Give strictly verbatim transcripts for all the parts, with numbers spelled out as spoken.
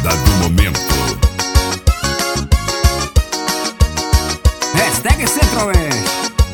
moda do momento. Hashtag Centro-Oeste.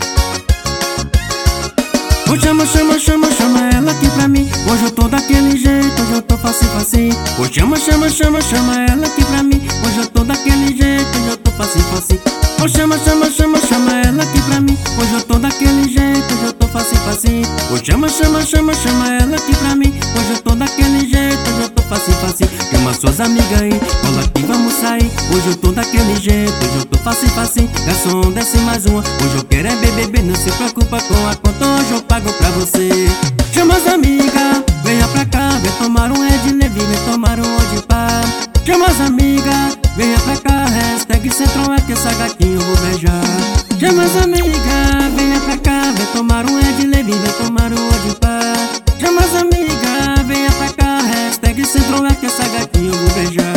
Oh, chama, chama, chama, chama ela aqui pra mim. Hoje eu tô daquele jeito, hoje eu tô facinho, facinho. Oh, chama, chama, chama, chama ela aqui pra mim. Hoje eu tô daquele jeito, hoje eu tô facinho, facinho. Oh, chama, chama, chama, chama ela aqui pra mim. Hoje eu tô daquele jeito, hoje eu tô facinho, facinho. Oh, chama, chama, chama, chama ela aqui pra mim. Hoje eu tô daquele jeito, hoje eu tô facinho, facinho. Chama suas amigas aí, cola aqui, vamos sair. Hoje eu tô daquele jeito, hoje eu tô facinho, facinho. Garçom, desce mais uma. Hoje eu quero é beber, não se preocupa com a conta, hoje eu pago pra você. Chama as amigas, venha pra cá, vem tomar um Red Leve, vem tomar um Odipá. Chama as amigas, venha pra cá, hashtag Centro-Oeste, essa gatinha eu vou beijar. Chama as amigas, venha pra cá, vem tomar um Red Leve, vem tomar um Odipá. Chama as amigas, venha pra cá, hashtag Centro-Oeste, essa gatinha eu vou beijar.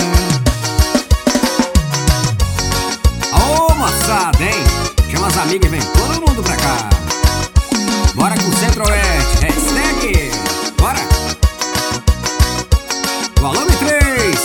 Ô, moçada, hein? Chama as amigas e vem todo mundo pra cá. Bora com o Centro-Oeste, hashtag, bora! Volume três.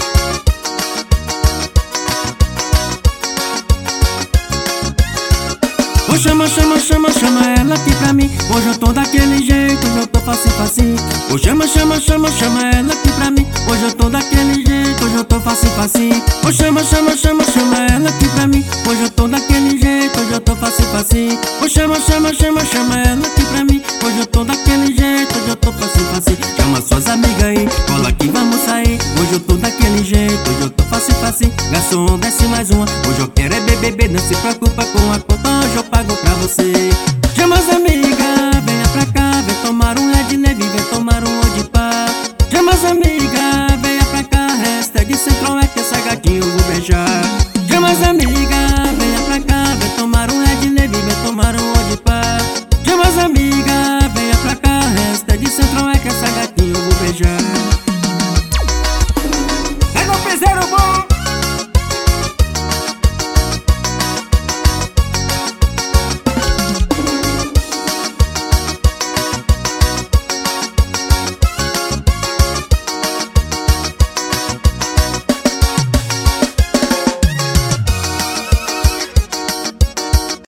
Oh, chama, chama, chama, chama ela aqui pra mim. Hoje eu tô daquele jeito, hoje eu tô facinho, facinho. Oh, chama, chama, chama, chama ela aqui pra mim. Hoje eu tô daquele jeito, hoje eu tô facinho, facinho. Oh, chama, chama, chama, chama ela aqui pra mim. Hoje eu tô daquele jeito, hoje eu tô facinho, facinho. Oh, chama, chama, chama, chama ela aqui pra mim. Hoje eu tô daquele jeito, hoje eu tô facinho, facinho. Chama suas amigas aí, cola aqui, vamos sair. Hoje eu tô daquele jeito, hoje eu tô facinho, facinho. Garçom, desce mais uma. Hoje eu quero é beber, não se preocupa com a conta, hoje eu pago pra você. Chama as amigas, venha pra cá, vem tomar um Red Leve,